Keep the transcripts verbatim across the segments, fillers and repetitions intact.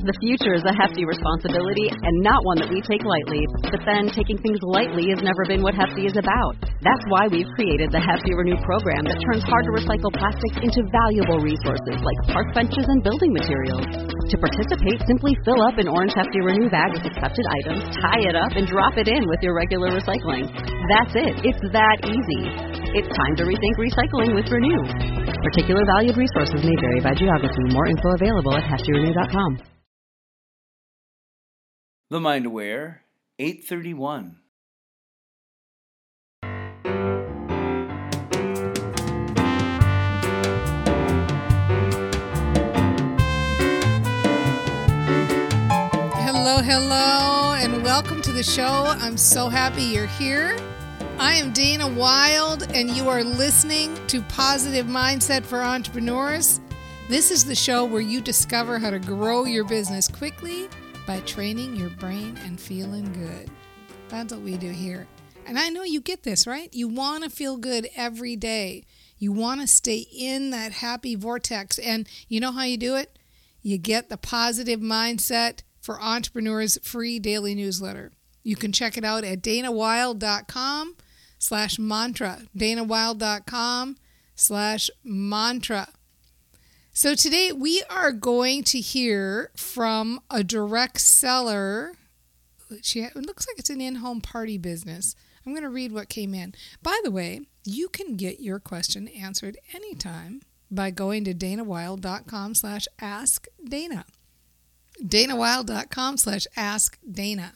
The future is a hefty responsibility and not one that we take lightly. But then, taking things lightly has never been what Hefty is about. That's why we've created the Hefty Renew program that turns hard-to-recycle plastics into valuable resources like park benches and building materials. To participate, simply fill up an orange Hefty Renew bag with accepted items, tie it up, and drop it in with your regular recycling. That's it. It's that easy. It's time to rethink recycling with Renew. Particular valued resources may vary by geography. More info available at hefty renew dot com. The Mind Aware, eight thirty-one. Hello, hello, and welcome to the show. I'm so happy you're here. I am Dana Wild, and you are listening to Positive Mindset for Entrepreneurs. This is the show where you discover how to grow your business quickly by training your brain and feeling good. That's what we do here. And I know you get this, right? You want to feel good every day. You want to stay in that happy vortex. And you know how you do it? You get the Positive Mindset for Entrepreneurs free daily newsletter. You can check it out at danawild.com slash mantra. danawild.com slash mantra. So today we are going to hear from a direct seller. She, it looks like it's an in-home party business. I'm going to read what came in. By the way, you can get your question answered anytime by going to danawild.com slash ask Dana. danawild.com slash ask Dana.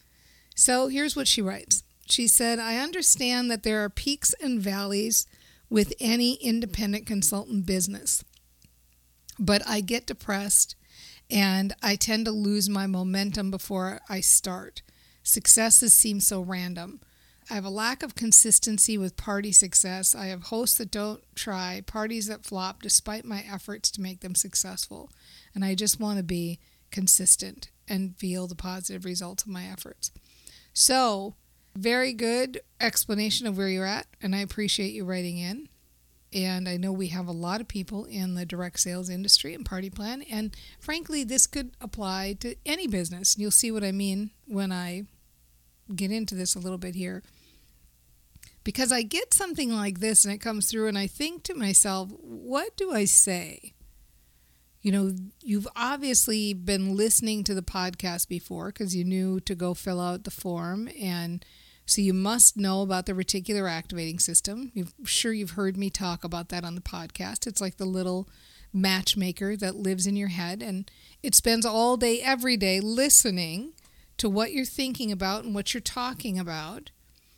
So here's what she writes. She said, I understand that there are peaks and valleys with any independent consultant business, but I get depressed and I tend to lose my momentum before I start. Successes seem so random. I have a lack of consistency with party success. I have hosts that don't try, parties that flop despite my efforts to make them successful. And I just want to be consistent and feel the positive results of my efforts. So, very good explanation of where you're at, and I appreciate you writing in. And I know we have a lot of people in the direct sales industry and Party Plan, and frankly, this could apply to any business. And you'll see what I mean when I get into this a little bit here. Because I get something like this, and it comes through, and I think to myself, what do I say? You know, you've obviously been listening to the podcast before because you knew to go fill out the form, and so you must know about the reticular activating system. I'm sure you've heard me talk about that on the podcast. It's like the little matchmaker that lives in your head, and it spends all day, every day listening to what you're thinking about and what you're talking about,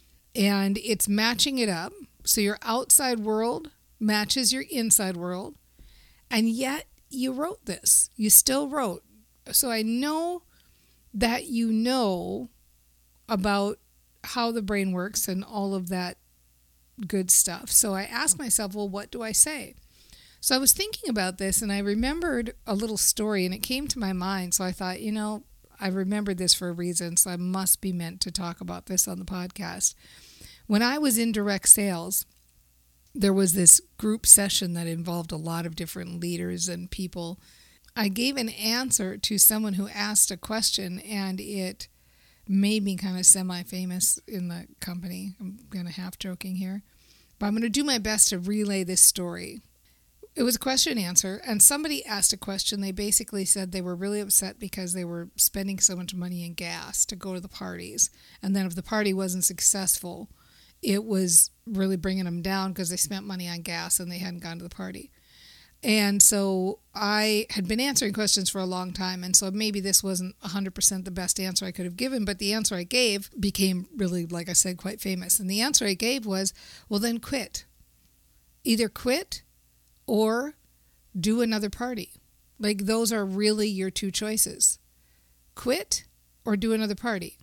and it's matching it up. So your outside world matches your inside world, and yet you wrote this. You still wrote. So I know that you know about how the brain works and all of that good stuff. So I asked myself, well, what do I say? So I was thinking about this, and I remembered a little story, and it came to my mind. So I thought, you know, I remembered this for a reason, so I must be meant to talk about this on the podcast. When I was in direct sales, there was this group session that involved a lot of different leaders and people. I gave an answer to someone who asked a question, and it made me kind of semi-famous in the company. I'm kind of half joking here, but I'm going to do my best to relay this story. It was a question and answer, and somebody asked a question. They basically said they were really upset because they were spending so much money in gas to go to the parties, and then if the party wasn't successful, it was really bringing them down because they spent money on gas and they hadn't gone to the party. And so I had been answering questions for a long time, and so maybe this wasn't one hundred percent the best answer I could have given, but the answer I gave became really, like I said, quite famous. And the answer I gave was, well, then quit. Either quit or do another party. Like, those are really your two choices. Quit or do another party.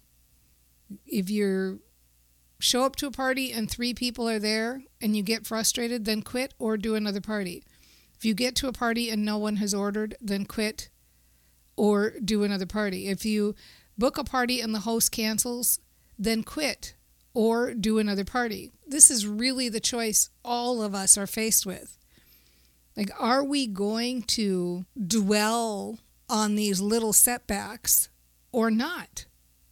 If you show up to a party and three people are there and you get frustrated, then quit or do another party. If you get to a party and no one has ordered, then quit or do another party. If you book a party and the host cancels, then quit or do another party. This is really the choice all of us are faced with. Like, are we going to dwell on these little setbacks or not?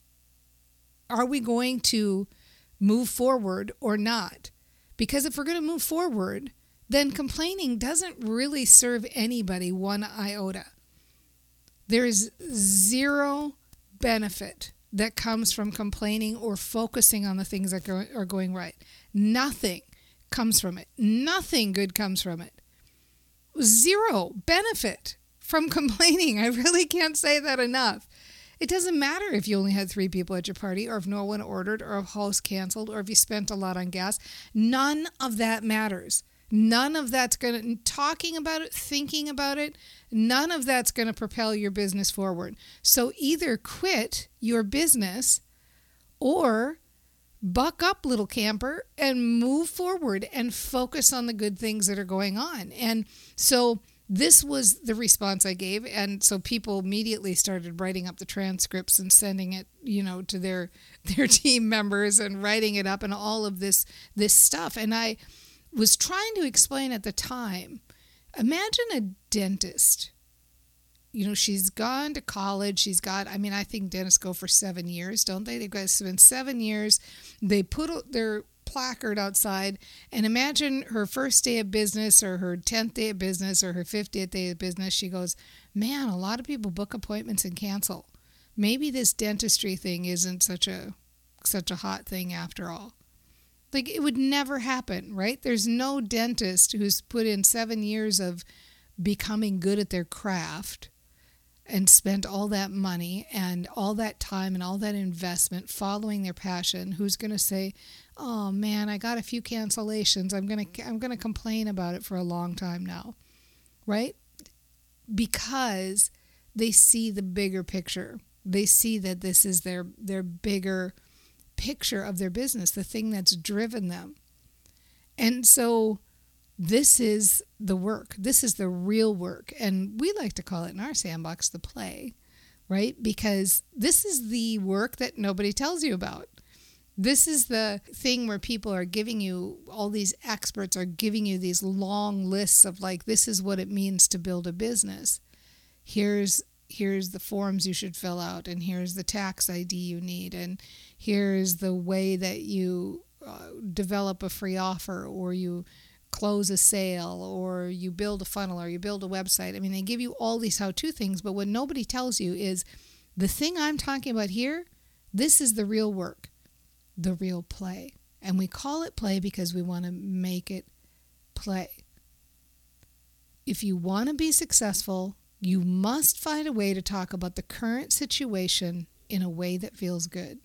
Are we going to move forward or not? Because if we're going to move forward, then complaining doesn't really serve anybody one iota. There is zero benefit that comes from complaining or focusing on the things that go, are going right. Nothing comes from it. Nothing good comes from it. Zero benefit from complaining. I really can't say that enough. It doesn't matter if you only had three people at your party, or if no one ordered, or if host canceled, or if you spent a lot on gas. None of that matters. None of that's going to, talking about it, thinking about it, none of that's going to propel your business forward. So either quit your business or buck up, little camper, and move forward and focus on the good things that are going on. And so this was the response I gave. And so people immediately started writing up the transcripts and sending it, you know, to their, their team members and writing it up and all of this, this stuff. And I was trying to explain at the time, imagine a dentist. You know, she's gone to college. She's got, I mean, I think dentists go for seven years, don't they? They've got to spend seven years. They put their placard outside, and imagine her first day of business or her tenth day of business or her fiftieth day of business. She goes, man, a lot of people book appointments and cancel. Maybe this dentistry thing isn't such a such a hot thing after all. Like, it would never happen, right? There's no dentist who's put in seven years of becoming good at their craft and spent all that money and all that time and all that investment following their passion, who's going to say, oh man, I got a few cancellations. I'm going to I'm going to complain about it for a long time now, right? Because they see the bigger picture. They see that this is their their bigger picture of their business, the thing that's driven them. And so this is the work. This is the real work. And we like to call it in our sandbox the play, right? Because this is the work that nobody tells you about. This is the thing where people are giving you, all these experts are giving you these long lists of like, this is what it means to build a business. Here's here's the forms you should fill out, and here's the tax I D you need, and here's the way that you uh, develop a free offer, or you close a sale, or you build a funnel, or you build a website. I mean, they give you all these how-to things, but what nobody tells you is the thing I'm talking about here, this is the real work, the real play. And we call it play because we want to make it play. If you want to be successful, you must find a way to talk about the current situation in a way that feels good.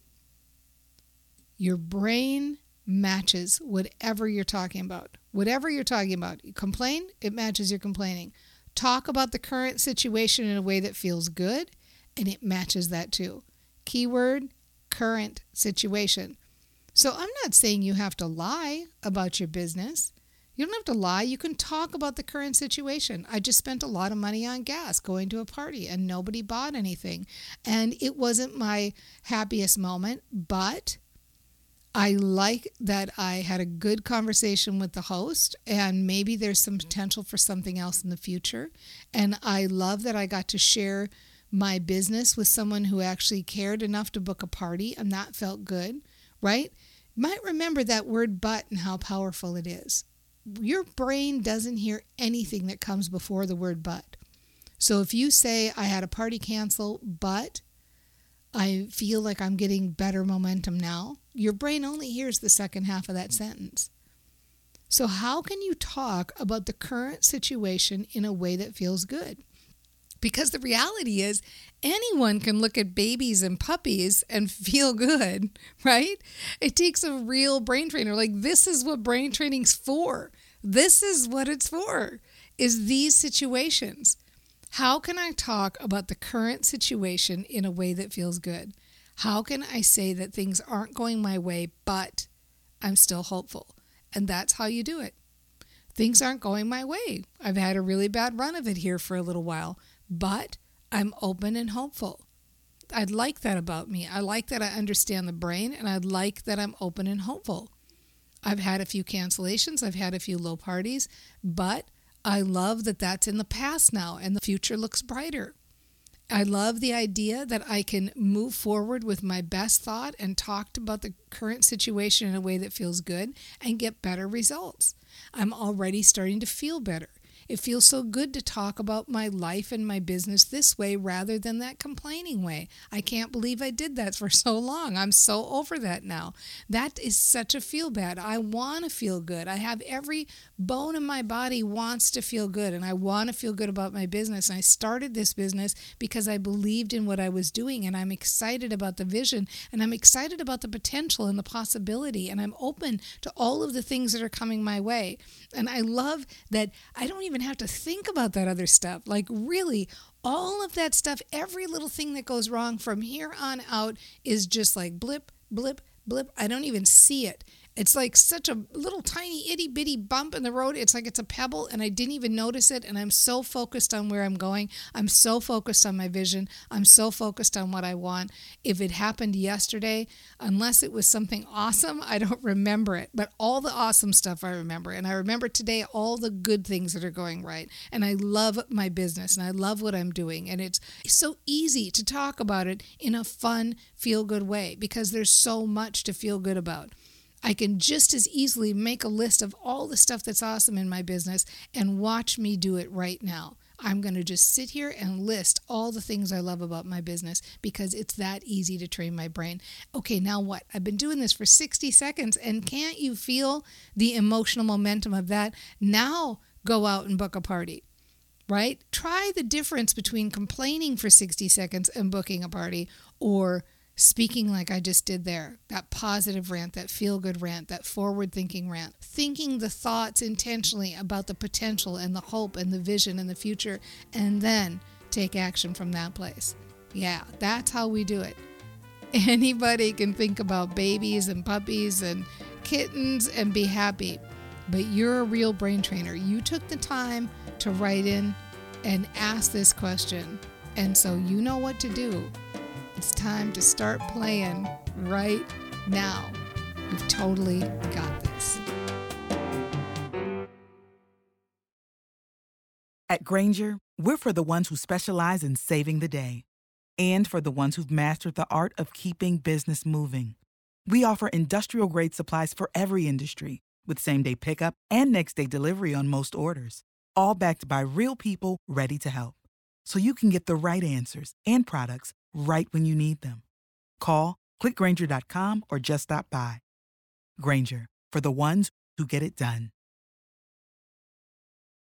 Your brain matches whatever you're talking about. Whatever you're talking about. You complain, it matches your complaining. Talk about the current situation in a way that feels good, and it matches that too. Keyword, current situation. So I'm not saying you have to lie about your business. You don't have to lie. You can talk about the current situation. I just spent a lot of money on gas going to a party and nobody bought anything. And it wasn't my happiest moment, but I like that I had a good conversation with the host, and maybe there's some potential for something else in the future. And I love that I got to share my business with someone who actually cared enough to book a party, and that felt good, right? You might remember that word but and how powerful it is. Your brain doesn't hear anything that comes before the word but. So if you say, I had a party cancel, but I feel like I'm getting better momentum now, your brain only hears the second half of that sentence. So how can you talk about the current situation in a way that feels good? Because the reality is, anyone can look at babies and puppies and feel good, right? It takes a real brain trainer. Like, this is what brain training's for. This is what it's for, is these situations. How can I talk about the current situation in a way that feels good? How can I say that things aren't going my way, but I'm still hopeful? And that's how you do it. Things aren't going my way. I've had a really bad run of it here for a little while, but I'm open and hopeful. I'd like that about me. I like that I understand the brain, and I'd like that I'm open and hopeful. I've had a few cancellations. I've had a few low parties, but I love that that's in the past now, and the future looks brighter. I love the idea that I can move forward with my best thought and talk about the current situation in a way that feels good and get better results. I'm already starting to feel better. It feels so good to talk about my life and my business this way rather than that complaining way. I can't believe I did that for so long. I'm so over that now. That is such a feel bad. I want to feel good. I have every bone in my body wants to feel good, and I want to feel good about my business. And I started this business because I believed in what I was doing, and I'm excited about the vision, and I'm excited about the potential and the possibility, and I'm open to all of the things that are coming my way. And I love that I don't even have to think about that other stuff. Like, really, all of that stuff, every little thing that goes wrong from here on out is just like blip, blip, blip. I don't even see it. It's like such a little tiny itty bitty bump in the road. It's like it's a pebble and I didn't even notice it. And I'm so focused on where I'm going. I'm so focused on my vision. I'm so focused on what I want. If it happened yesterday, unless it was something awesome, I don't remember it. But all the awesome stuff I remember. And I remember today all the good things that are going right. And I love my business and I love what I'm doing. And it's so easy to talk about it in a fun, feel-good way because there's so much to feel good about. I can just as easily make a list of all the stuff that's awesome in my business and watch me do it right now. I'm going to just sit here and list all the things I love about my business because it's that easy to train my brain. Okay, now what? I've been doing this for sixty seconds, and can't you feel the emotional momentum of that? Now go out and book a party, right? Try the difference between complaining for sixty seconds and booking a party, or speaking like I just did there, that positive rant, that feel-good rant, that forward-thinking rant, thinking the thoughts intentionally about the potential and the hope and the vision and the future, and then take action from that place. Yeah, that's how we do it. Anybody can think about babies and puppies and kittens and be happy, but you're a real brain trainer. You took the time to write in and ask this question, and so you know what to do. It's time to start playing right now. You've totally got this. At Grainger, we're for the ones who specialize in saving the day and for the ones who've mastered the art of keeping business moving. We offer industrial-grade supplies for every industry with same-day pickup and next-day delivery on most orders, all backed by real people ready to help. So you can get the right answers and products right when you need them. Call, click Grainger dot com, or just stop by. Grainger, for the ones who get it done.